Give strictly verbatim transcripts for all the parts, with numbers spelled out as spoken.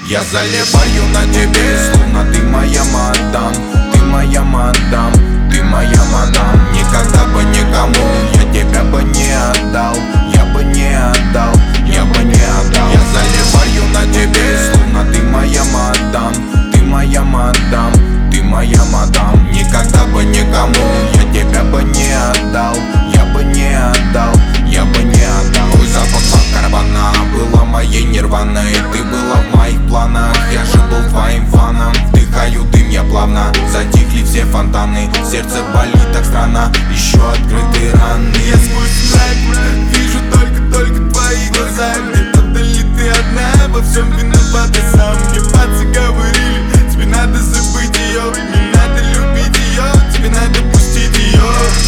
Я заливаю на тебе, словно ты моя мадам. Ты моя мадам, ты моя мадам. Никогда бы никому я тебя бы не отдал. Я бы не отдал, я бы не отдал. Я заливаю на тебе, словно ты моя мадам. Ты моя мадам, ты моя мадам. Никогда бы никому я тебя бы не отдал. Я бы не отдал, я бы не отдал. Твой запах карбона была моей нирваной. Ты была в моих планах, я же был твоим фаном. Вдыхаю дым я плавно, затихли все фонтаны. Сердце болит так странно, еще открыты раны. Я сквозь мрак вижу только-только твои глаза. Где-то вдали ты одна, во всем виновата сам. Мне пацы говорили, тебе надо забыть ее. Не надо любить ее, тебе надо пустить ее.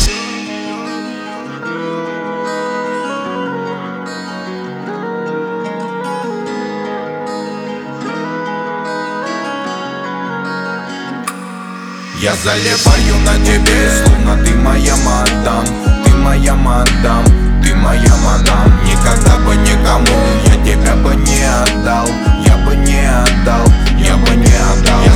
Я заливаю на тебе, словно ты моя мадам. Ты моя мадам, ты моя мадам. Никогда бы никому я тебя бы не отдал. Я бы не отдал, я бы не отдал.